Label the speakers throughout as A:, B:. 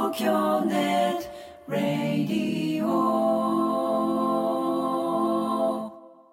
A: 京ネットラディオ。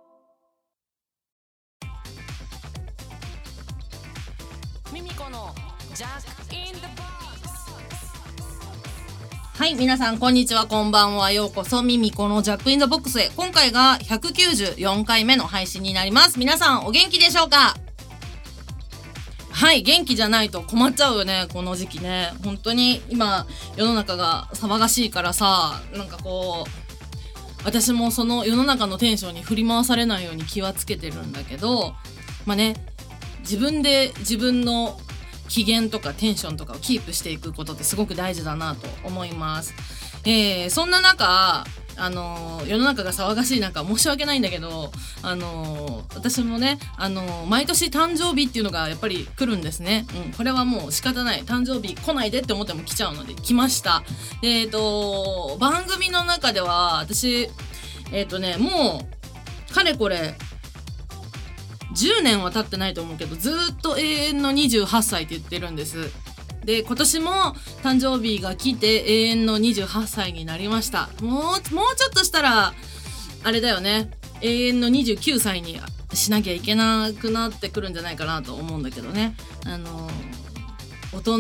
B: ミミコのジャックインザボックス。
C: はい、皆さんこんにちは、こんばんは。ようこそミミコのジャックインザボックスへ。今回が194回目の配信になります。皆さんお元気でしょうか？はい、元気じゃないと困っちゃうよね、この時期ね。本当に今世の中が騒がしいからさ、なんかこう私もその世の中のテンションに振り回されないように気はつけてるんだけど、まあね、自分で自分の機嫌とかテンションとかをキープしていくことってすごく大事だなと思います。そんな中世の中が騒がしい中申し訳ないんだけど、私もね毎年誕生日っていうのがやっぱり来るんですね、これはもう仕方ない。誕生日来ないでって思っても来ちゃうので来ました。番組の中では私もうかれこれ10年は経ってないと思うけど、ずっと永遠の28歳って言ってるんです。で、今年も誕生日が来て永遠の28歳になりました。もうちょっとしたらあれだよね、永遠の29歳にしなきゃいけなくなってくるんじゃないかなと思うんだけどね。大人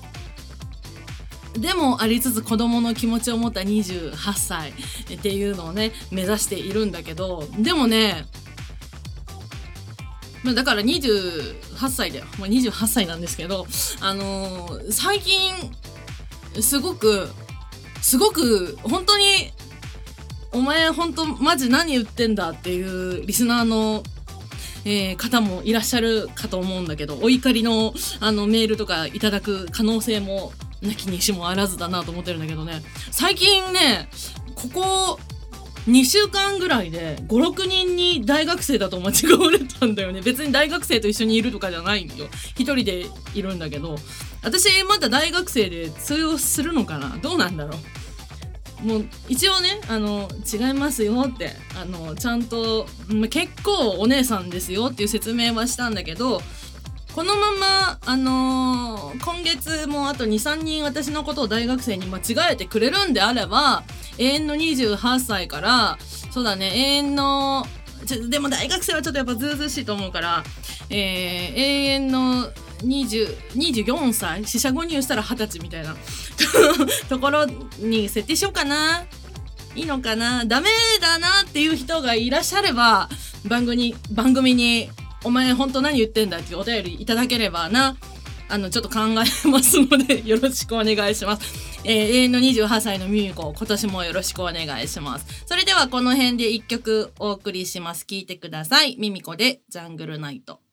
C: でもありつつ子供の気持ちを持った28歳っていうのをね目指しているんだけど、でもね、だから28歳だよ。もう28歳なんですけど、最近すごく本当にお前本当マジ何言ってんだっていうリスナーの、方もいらっしゃるかと思うんだけど、お怒りのメールとかいただく可能性もなきにしもあらずだなと思ってるんだけどね。最近ね、ここ2週間ぐらいで 5,6 人に大学生だと間違われたんだよね。別に大学生と一緒にいるとかじゃないよ、一人でいるんだけど、私まだ大学生で通用するのかな、どうなんだろう。もう一応ね違いますよってちゃんと結構お姉さんですよっていう説明はしたんだけど、このまま今月もあと 2,3 人私のことを大学生に間違えてくれるんであれば、永遠の28歳からそうだね、永遠のでも大学生はちょっとやっぱずうずうしいと思うから、永遠の24歳、四捨五入したら20歳みたいなところに設定しようかな。いいのかな。ダメだなっていう人がいらっしゃれば番組にお前本当何言ってんだっていうお便りいただければな、ちょっと考えますのでよろしくお願いします。永遠の28歳のミミコ、今年もよろしくお願いします。それではこの辺で1曲お送りします。聴いてください。ミミコでジャングルナイト。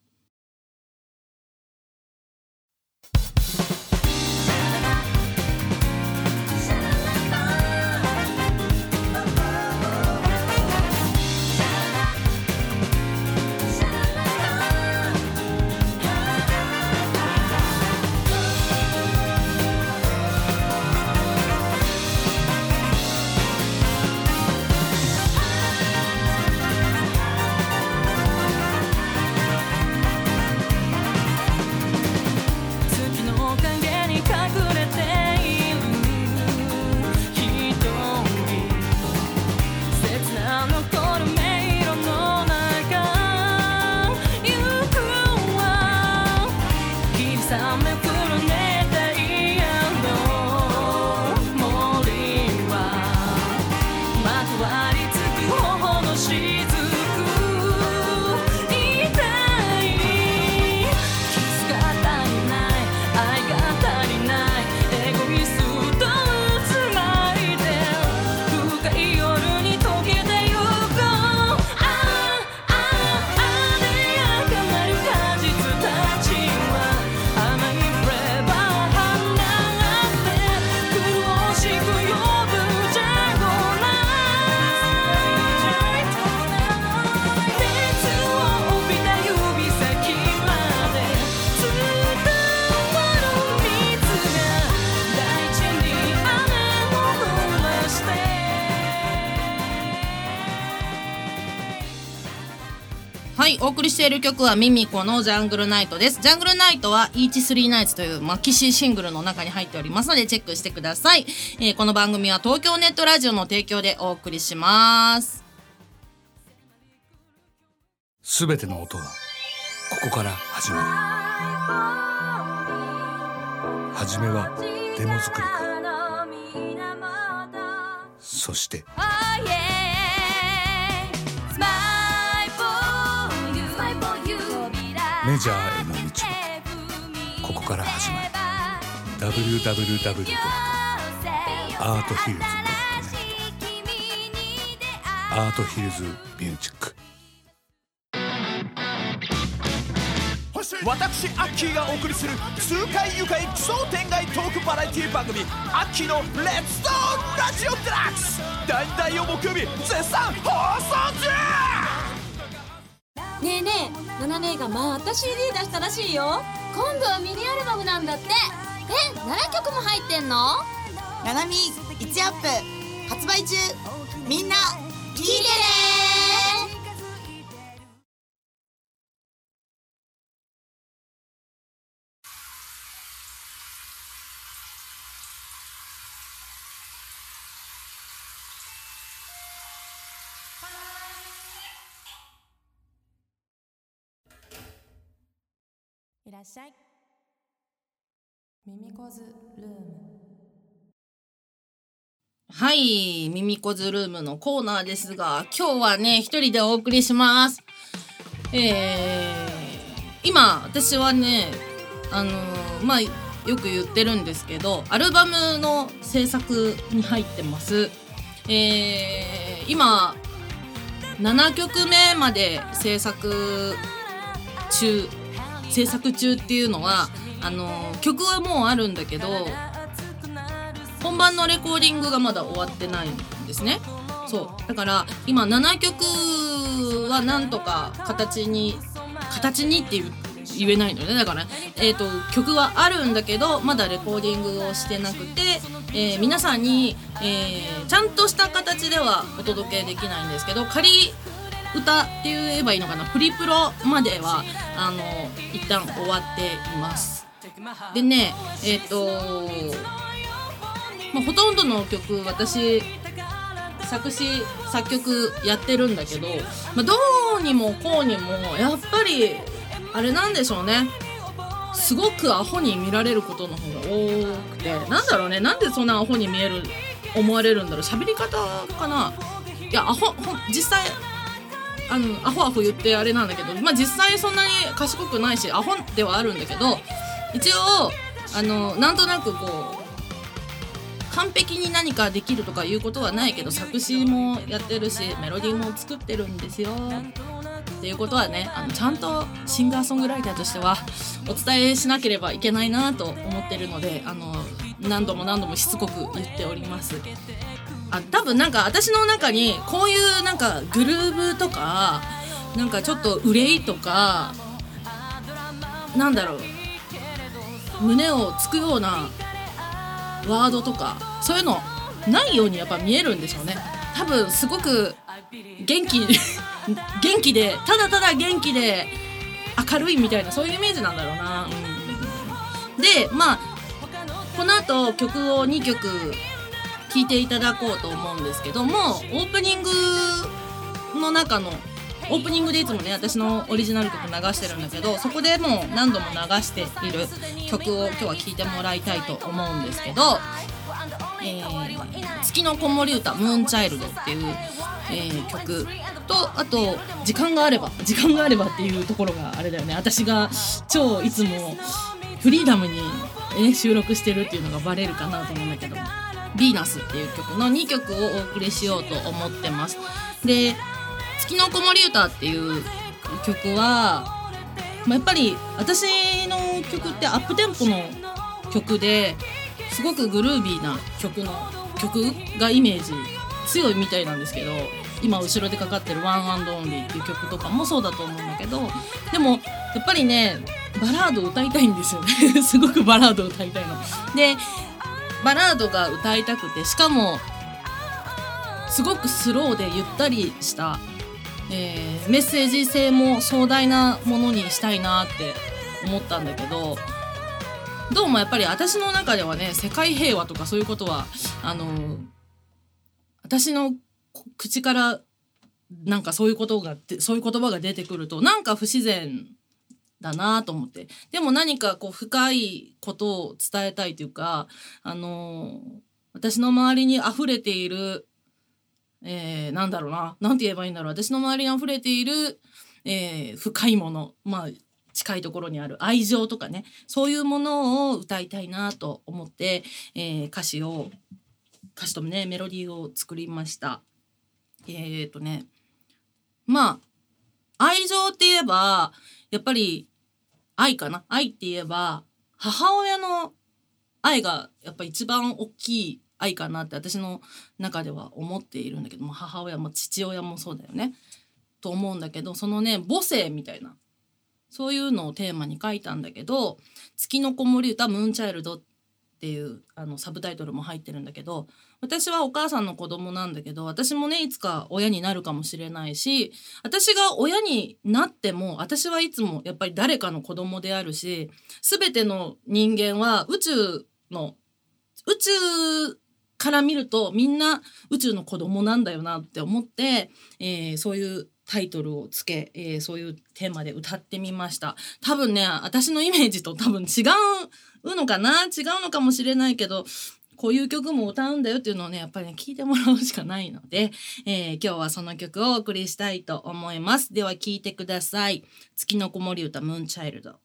C: はいお送りしている曲はミミコのジャングルナイトです。ジャングルナイトは Each3 Nights というマキシシングルの中に入っておりますのでチェックしてください。この番組は東京ネットラジオの提供でお送りします。
D: すべての音はここから始まる。はじめはデモ作りから、そしてメジャーへの道もここから始まる。 www.arthills.net アートヒルズミュージック。
E: 私アッキーがお送りする痛快愉快奇想天外トークバラエティ番組アッキーのレッツトーラジオデラックス、第2第4木曜日絶賛放送中。
F: ねえねえ、ナナ姉がまた CD 出したらしいよ。今度はミニアルバムなんだって。7曲も入ってんの？
G: ナナミ1アップ発売中。みんな聞いてね。
B: いらっしゃい。ミミコズルーム。
C: はい、ミミコズルームのコーナーですが、今日はね一人でお送りします。今私はねまあよく言ってるんですけど、アルバムの制作に入ってます。今7曲目まで制作中っていうのは曲はもうあるんだけど本番のレコーディングがまだ終わってないんですね。そうだから今7曲はなんとか形にって言えないのね。だから、曲はあるんだけどまだレコーディングをしてなくて、皆さんに、ちゃんとした形ではお届けできないんですけど、仮歌って言えばいいのかな、プリプロまでは一旦終わっています。でねほとんどの曲私作詞作曲やってるんだけど、どうにもこうにもやっぱりあれなんでしょうね、すごくアホに見られることの方が多くて、なんだろうね、なんでそんなアホに思われるんだろう。喋り方かな。いや実際アホ言ってあれなんだけど、実際そんなに賢くないしアホではあるんだけど、一応なんとなくこう完璧に何かできるとかいうことはないけど、作詞もやってるしメロディーも作ってるんですよっていうことはね、ちゃんとシンガーソングライターとしてはお伝えしなければいけないなと思ってるので、何度もしつこく言っております。多分なんか私の中にこういうなんかグルーブとかなんかちょっと憂いとかなんだろう、胸をつくようなワードとかそういうのないようにやっぱ見えるんでしょうね。多分すごく元気でただただ元気で明るいみたいなそういうイメージなんだろうな、でこの後曲を2曲聴いていただこうと思うんですけども、オープニングでいつもね私のオリジナル曲流してるんだけど、そこでもう何度も流している曲を今日は聴いてもらいたいと思うんですけど、月の子守歌ムーンチャイルドっていう、曲と、あと時間があればっていうところがあれだよね、私が超いつもフリーダムに、収録してるっていうのがバレるかなと思うんだけど、ヴィーナスっていう曲の2曲をお送りしようと思ってます。で月の子守歌っていう曲は、やっぱり私の曲ってアップテンポの曲ですごくグルービーな曲がイメージ強いみたいなんですけど、今後ろでかかってるワン&オンリーっていう曲とかもそうだと思うんだけど、でもやっぱりねバラード歌いたいんですよねすごくバラード歌いたいので、バラードが歌いたくて、しかもすごくスローでゆったりしたメッセージ性も壮大なものにしたいなって思ったんだけど、どうもやっぱり私の中ではね、世界平和とかそういうことは私の口からなんかそういう言葉が出てくるとなんか不自然だなと思って、でも何かこう深いことを伝えたいというか、私の周りに溢れている、なんだろうな、なんて言えばいいんだろう、私の周りに溢れている、深いもの、まあ近いところにある愛情とかね、そういうものを歌いたいなと思って、歌詞とねメロディーを作りました。まあ愛情って言えばやっぱり愛かな。愛って言えば母親の愛がやっぱ一番大きい愛かなって私の中では思っているんだけども、母親も父親もそうだよねと思うんだけど、そのね母性みたいなそういうのをテーマに書いたんだけど、月の子守歌ムーンチャイルドっていうサブタイトルも入ってるんだけど、私はお母さんの子供なんだけど、私もねいつか親になるかもしれないし、私が親になっても私はいつもやっぱり誰かの子供であるし、全ての人間は宇宙から見るとみんな宇宙の子供なんだよなって思って、そういうタイトルをつけ、そういうテーマで歌ってみました。多分ね私のイメージと多分違うのかもしれないけど、こういう曲も歌うんだよっていうのをねやっぱりね聞いてもらうしかないので、今日はその曲をお送りしたいと思います。では聴いてください。月の子守歌ムーンチャイルド。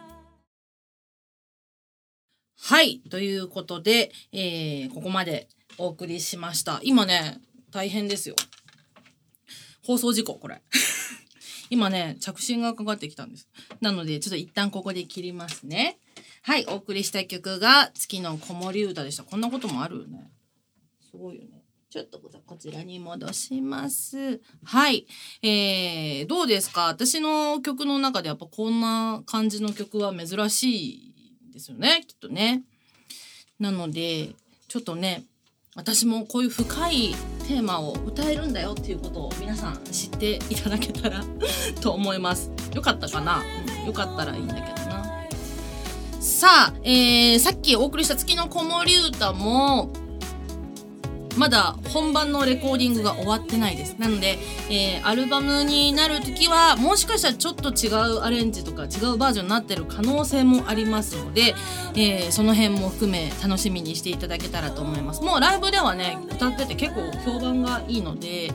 C: はい、ということで、ここまでお送りしました。今ね大変ですよ、放送事故これ今ね着信がかかってきたんです。なのでちょっと一旦ここで切りますね。はい、お送りした曲が月の子守歌でした。こんなこともあるよね、すごいよね。ちょっとこちらに戻します。はい、どうですか。私の曲の中でやっぱこんな感じの曲は珍しいですよね、きっとね。なのでちょっとね、私もこういう深いテーマを歌えるんだよっていうことを皆さん知っていただけたらと思います。よかったかな、よかったらいいんだけどな。さあ、さっきお送りした月の子守歌もまだ本番のレコーディングが終わってないです。なので、アルバムになるときはもしかしたらちょっと違うアレンジとか違うバージョンになってる可能性もありますので、その辺も含め楽しみにしていただけたらと思います。もうライブではね歌ってて結構評判がいいので、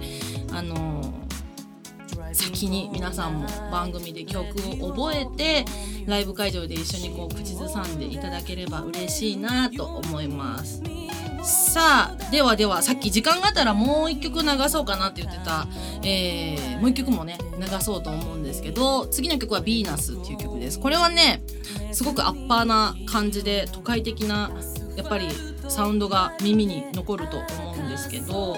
C: 先に皆さんも番組で曲を覚えてライブ会場で一緒にこう口ずさんでいただければ嬉しいなと思います。さあではさっき時間があったらもう一曲流そうかなって言ってた、もう一曲もね流そうと思うんですけど、次の曲はヴィーナスっていう曲です。これはねすごくアッパーな感じで都会的なやっぱりサウンドが耳に残ると思うんですけど、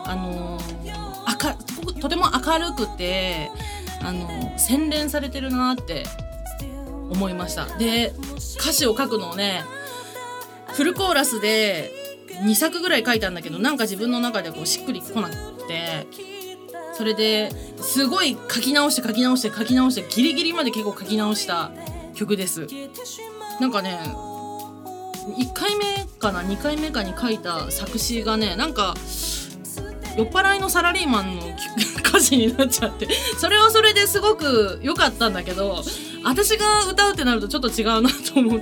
C: とても明るくて洗練されてるなって思いました。で歌詞を書くのをねフルコーラスで2作ぐらい書いたんだけど、なんか自分の中でこうしっくりこなくて、それですごい書き直してギリギリまで結構書き直した曲です。なんかね1回目かな2回目かに書いた作詞がねなんか酔っ払いのサラリーマンの歌詞になっちゃって、それはそれですごく良かったんだけど、私が歌うってなるとちょっと違うなと思って、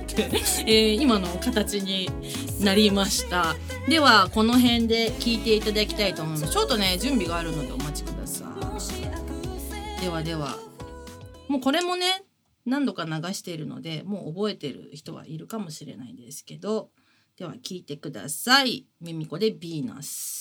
C: 今の形になりました。ではこの辺で聴いていただきたいと思います。ちょっとね準備があるのでお待ちください。ではもうこれもね何度か流しているのでもう覚えてる人はいるかもしれないですけど、では聴いてください。ミミコでヴィーナス。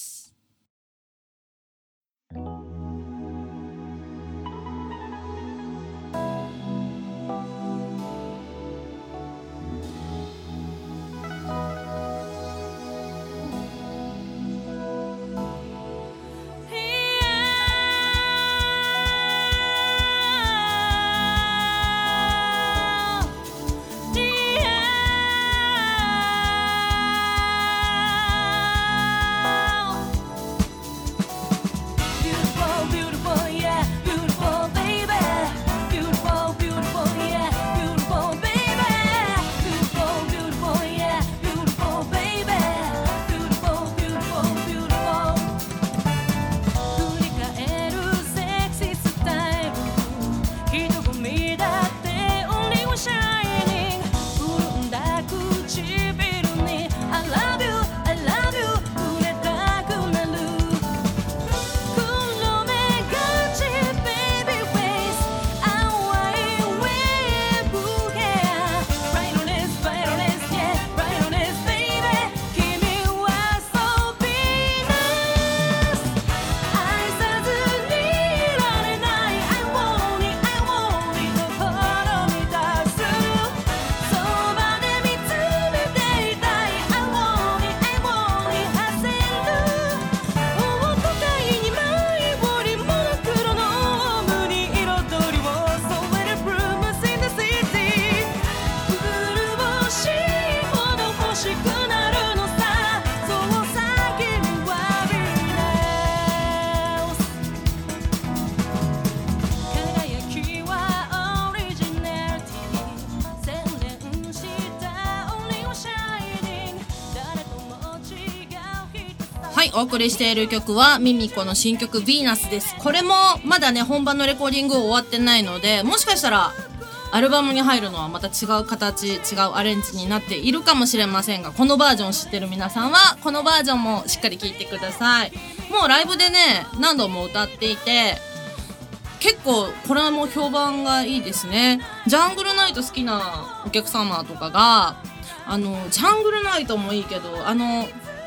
C: お送りしている曲はミミコの新曲ヴィーナスです。これもまだね本番のレコーディング終わってないので、もしかしたらアルバムに入るのはまた違う形、違うアレンジになっているかもしれませんが、このバージョン知ってる皆さんはこのバージョンもしっかり聴いてください。もうライブでね何度も歌っていて結構これも評判がいいですね。ジャングルナイト好きなお客様とかがジャングルナイトもいいけど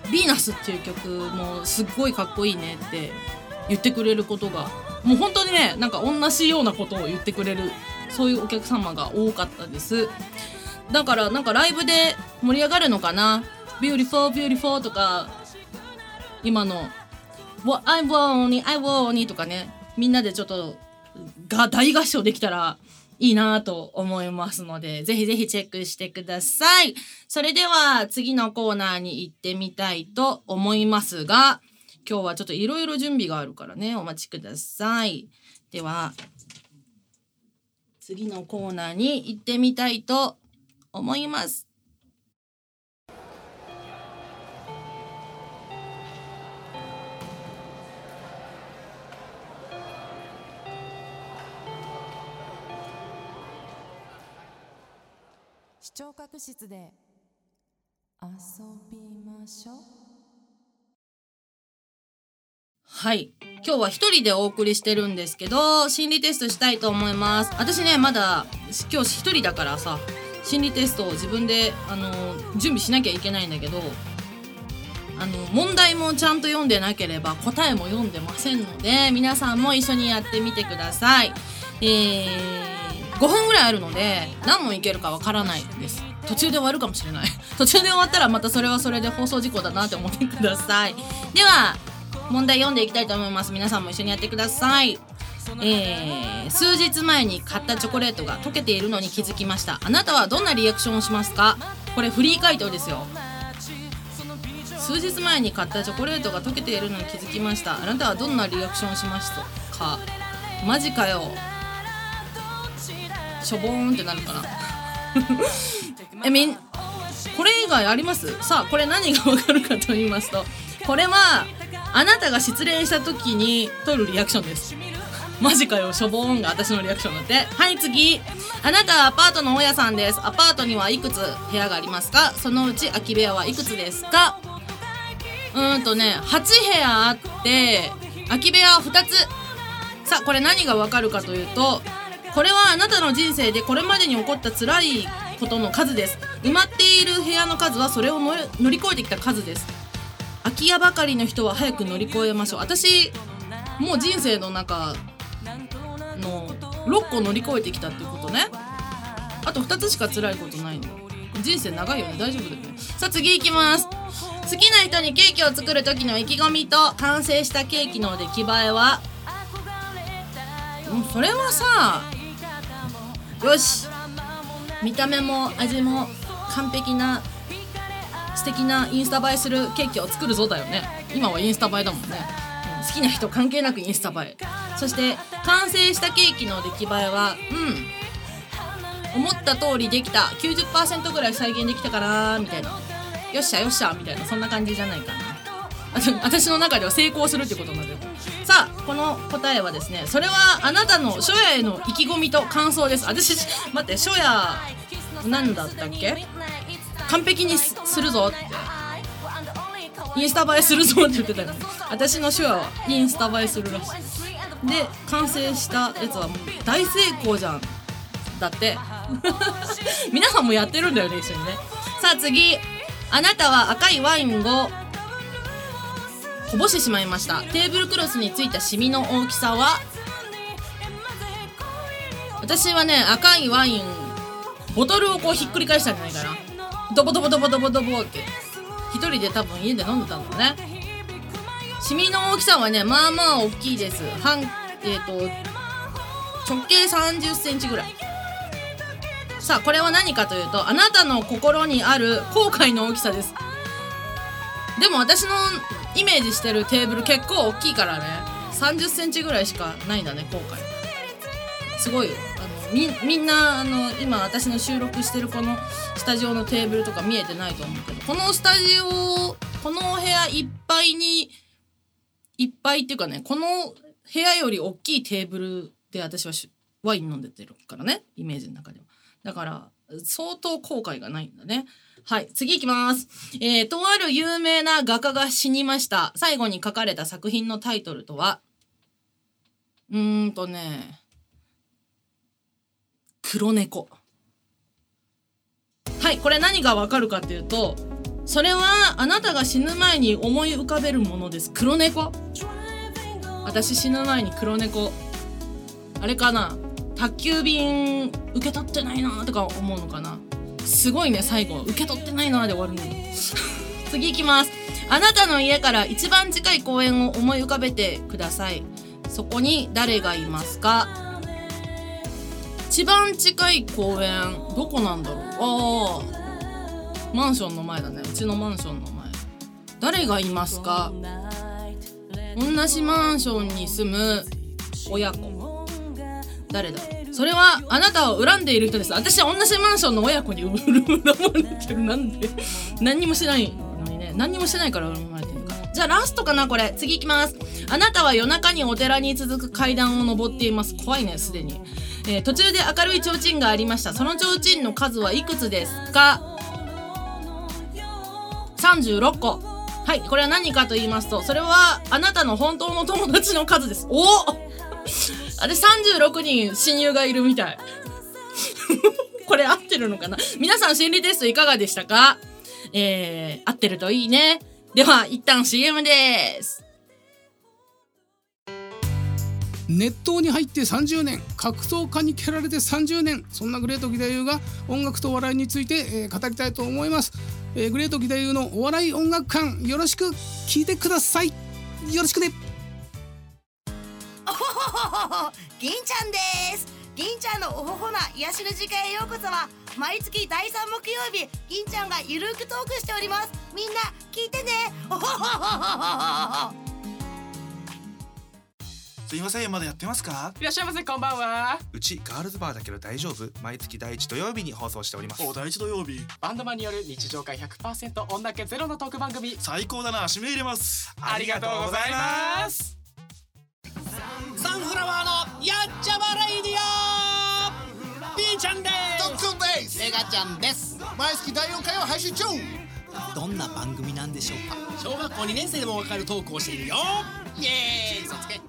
C: ヴィーナスっていう曲もすっごいかっこいいねって言ってくれることが、もう本当にね、なんか同じようなことを言ってくれる、そういうお客様が多かったです。だからなんかライブで盛り上がるのかな。Beautiful Beautiful とか、今の I want it I want it とかね、みんなでちょっと大合唱できたらいいなと思いますので、ぜひぜひチェックしてください。それでは次のコーナーに行ってみたいと思いますが、今日はちょっといろいろ準備があるからね、お待ちください。では次のコーナーに行ってみたいと思います。
B: 視聴覚室で遊びましょう。
C: はい、今日は一人でお送りしてるんですけど、心理テストしたいと思います。私ね、まだ今日一人だからさ、心理テストを自分で準備しなきゃいけないんだけど、問題もちゃんと読んでなければ答えも読んでませんので、皆さんも一緒にやってみてください。5分ぐらいあるので何問いけるかわからないです。途中で終わるかもしれない途中で終わったらまたそれはそれで放送事故だなって思ってください。では問題読んでいきたいと思います。皆さんも一緒にやってください。数日前に買ったチョコレートが溶けているのに気づきました。あなたはどんなリアクションをしますか？これフリー回答ですよ。数日前に買ったチョコレートが溶けているのに気づきました。あなたはどんなリアクションをしますか？マジかよ、しょぼーんってなるかなこれ以外あります？さあこれ何がわかるかと言いますと、これはあなたが失恋した時に取るリアクションです。マジかよ、しょぼーんが私のリアクションだって。はい、次。あなたはアパートの大家さんです。アパートにはいくつ部屋がありますか？そのうち空き部屋はいくつですか？8部屋あって空き部屋は2つ。さあこれ何がわかるかというと、これはあなたの人生でこれまでに起こった辛いことの数です。埋まっている部屋の数はそれを乗り越えてきた数です。空き家ばかりの人は早く乗り越えましょう。私もう人生の中の6個乗り越えてきたっていうことね。あと2つしか辛いことないの。人生長いよね、大丈夫だよね。さあ次いきます。好きな人にケーキを作る時の意気込みと完成したケーキの出来栄えは、それはさ、よし、見た目も味も完璧な素敵なインスタ映えするケーキを作るぞだよね。今はインスタ映えだもんね。好きな人関係なくインスタ映え。そして完成したケーキの出来栄えは、思った通りできた、 90% ぐらい再現できたかなみたいな、よっしゃよっしゃみたいな、そんな感じじゃないかな。私の中では成功するってことなんだよ。さあこの答えはですね、それはあなたの初夜への意気込みと感想です。私待って、初夜なんだったっけ、完璧にするぞって、インスタ映えするぞって言ってたよね。私の初夜はインスタ映えするらしい。で完成したやつはもう大成功じゃんだって皆さんもやってるんだよね、一緒にね。さあ次。あなたは赤いワインをこぼしてしまいました。テーブルクロスについたシミの大きさは、私はね、赤いワインボトルをこうひっくり返したんじゃないかな。ドボドボドボドボドボって一人で多分家で飲んでたんだね。シミの大きさはね、まあまあ大きいです。直径30センチぐらい。さあこれは何かというと、あなたの心にある後悔の大きさです。でも私のイメージしてるテーブル結構大きいからね、30センチぐらいしかないんだね、後悔。すごいよ。みんな今私の収録してるこのスタジオのテーブルとか見えてないと思うけど、このスタジオ、この部屋いっぱいっていうかね、この部屋より大きいテーブルで私はワイン飲んでてるからね、イメージの中では。だから相当後悔がないんだね。はい、次いきます。とある有名な画家が死にました。最後に書かれた作品のタイトルとは、黒猫。はい、これ何がわかるかっていうと、 それはあなたが死ぬ前に思い浮かべるものです。黒猫。私死ぬ前に黒猫、あれかな、宅急便受け取ってないなとか思うのかな。すごいね、最後受け取ってないなで終わるの次行きます。あなたの家から一番近い公園を思い浮かべてください。そこに誰がいますか？一番近い公園どこなんだろう。マンションの前だね。うちのマンションの前。誰がいますか？同じマンションに住む親子。誰だ？それはあなたを恨んでいる人です。私は同じマンションの親子に恨まれてる。なんで何にもしてないのにね。何にもしてないから恨まれてるから。じゃあラストかなこれ。次行きます。あなたは夜中にお寺に続く階段を登っています。怖いねすでに。途中で明るい提灯がありました。その提灯の数はいくつですか？36個。はい、これは何かと言いますと、それはあなたの本当の友達の数です。お私36人親友がいるみたいこれ合ってるのかな。皆さん心理テストいかがでしたか？合ってるといいね。では一旦 CM です。
H: 熱湯に入って30年、格闘家に蹴られて30年、そんなグレート義太夫が音楽と笑いについて、語りたいと思います。グレート義太夫のお笑い音楽館、よろしく聞いてください。よろしくね。
G: おほほほほ、銀ちゃんです。銀ちゃんのおほほな癒しの時間へようこそは、毎月第3木曜日、銀ちゃんがゆるくトークしております。みんな聞いてね。おほほほほほ。
I: すいません、まだやってますか？
J: いらっしゃいませ、こんばんは。
I: うちガールズバーだけど大丈夫？毎月第1土曜日に放送しております。
J: お、第1土曜日。バンドマンによる日常会 100% 女気ゼロのトーク番組。
I: 最高だな、締め入れます。
J: ありがとうございます。
E: サンフラワーのやっちゃまレイディオ、ピーちゃんです。
K: ドックンです。
L: メガちゃんです。
K: 毎月第4回を配信中。
L: どんな番組なんでしょうか？
E: 小学校2年生でもわかるトークをしているよ。
L: イエーイ、そつけ。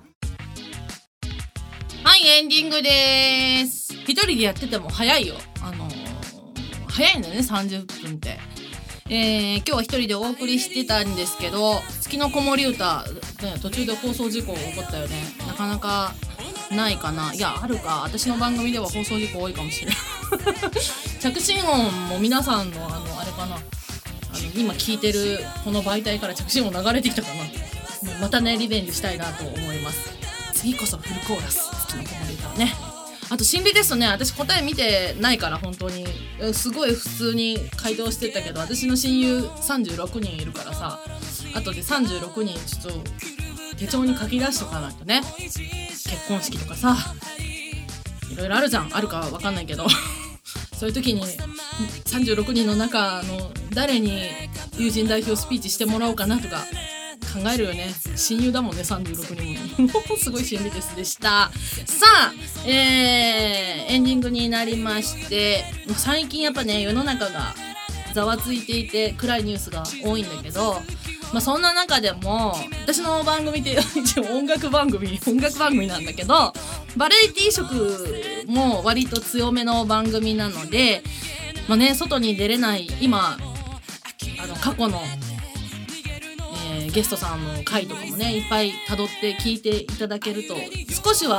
C: はい、エンディングです。一人でやってても早いよ。早いんだよね、30分って。今日は一人でお送りしてたんですけど、月の子守歌、ね、途中で放送事故起こったよね。なかなかないかな。いや、あるか。私の番組では放送事故多いかもしれない着信音も皆さんのあれかな、今聞いてるこの媒体から着信音流れてきたかな。またね、リベンジしたいなと思います。次こそフルコーラス、月の子守歌ね。あと心理テストね、私答え見てないから本当にすごい普通に回答してたけど、私の親友36人いるからさ、あとで36人ちょっと手帳に書き出しとかないとね。結婚式とかさ、いろいろあるじゃん。あるかわかんないけどそういう時に36人の中の誰に友人代表スピーチしてもらおうかなとか考えるよね。親友だもんね、36人もすごい心理テストでした。さあ、エンディングになりまして、最近やっぱね、世の中がざわついていて暗いニュースが多いんだけど、そんな中でも私の番組って一応音楽番組なんだけど、バラエティ色も割と強めの番組なので、外に出れない今、過去のゲストさんの回とかもね、いっぱい辿って聞いていただけると少し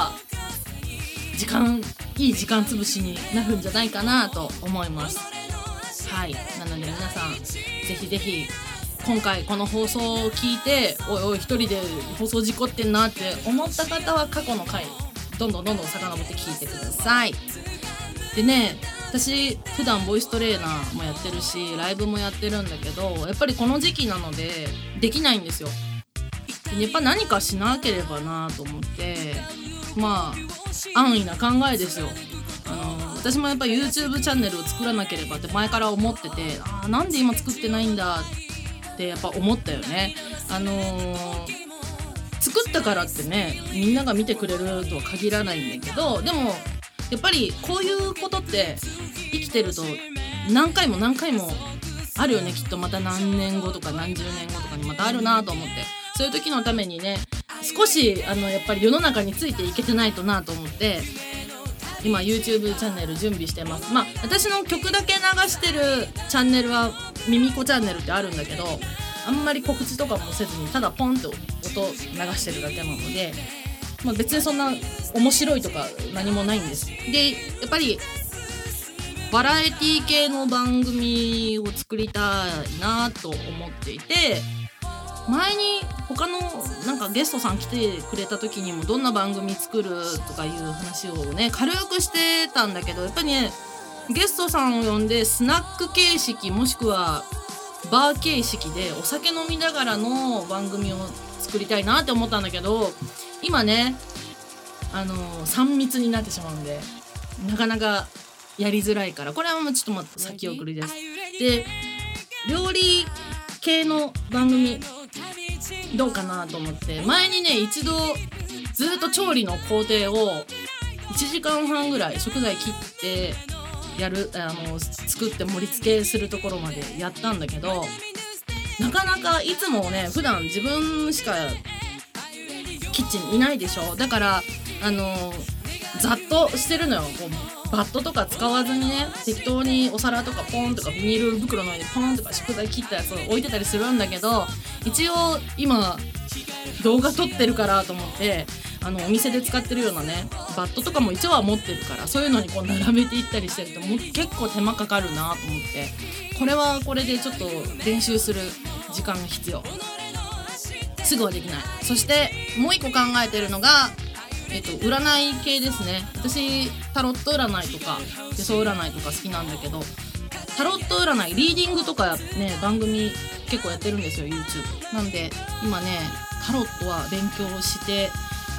C: はいい時間潰しになるんじゃないかなと思います。はい、なので皆さんぜひぜひ今回この放送を聞いて、おいおい一人で放送事故ってんなって思った方は過去の回どんどん遡って聞いてください。でね、私普段ボイストレーナーもやってるしライブもやってるんだけど、やっぱりこの時期なのでできないんですよ。やっぱ何かしなければなと思って、安易な考えですよ。私もやっぱ YouTube チャンネルを作らなければって前から思ってて、なんで今作ってないんだってやっぱ思ったよね。作ったからってね、みんなが見てくれるとは限らないんだけど、でもやっぱりこういうことって生きてると何回もあるよね。きっとまた何年後とか何十年後とかにまたあるなと思って、そういう時のためにね、少しやっぱり世の中についていけてないとなと思って、 今 YouTube チャンネル準備してます。まあ私の曲だけ流してるチャンネルはミミコチャンネルってあるんだけど、あんまり告知とかもせずにただポンと音流してるだけなので、まあ、別にそんな面白いとか何もないんです。でやっぱりバラエティ系の番組を作りたいなと思っていて、前に他のなんかゲストさん来てくれた時にもどんな番組作るとかいう話をね軽くしてたんだけど、やっぱりねゲストさんを呼んでスナック形式もしくはバー形式でお酒飲みながらの番組を作りたいなって思ったんだけど、今ね3密になってしまうんでなかなかやりづらいから、これはもうちょっとまた先送りです。で料理系の番組どうかなと思って、前にね一度ずっと調理の工程を1時間半ぐらい食材切ってやる作って盛り付けするところまでやったんだけど、なかなかいつもね普段自分しかキッチンいないでしょ。だからざっとしてるのよ。こうバットとか使わずにね適当にお皿とかポンとかビニール袋の上にポンとか食材切ったやつを置いてたりするんだけど、一応今動画撮ってるからと思ってお店で使ってるようなねバットとかも一応は持ってるから、そういうのにこう並べていったりしてるともう結構手間かかるなと思って、これはこれでちょっと練習する時間が必要。すぐはできない。そしてもう一個考えてるのが占い系ですね。私タロット占いとか手相占いとか好きなんだけど、タロット占いリーディングとかね番組結構やってるんですよ YouTube なんで、今ねタロットは勉強して、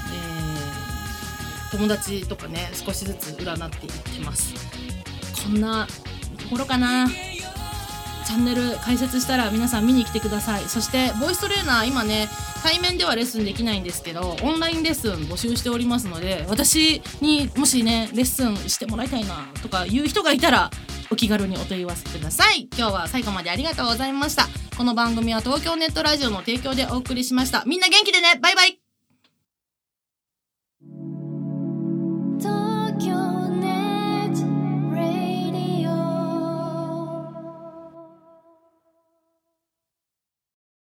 C: 友達とかね少しずつ占っていってます。こんなところかな。チャンネル開設したら皆さん見に来てください。そしてボイストレーナー今ね対面ではレッスンできないんですけどオンラインレッスン募集しておりますので、私にもしねレッスンしてもらいたいなとかいう人がいたらお気軽にお問い合わせください。今日は最後までありがとうございました。この番組は東京ネットラジオの提供でお送りしました。みんな元気でね。バイバイ。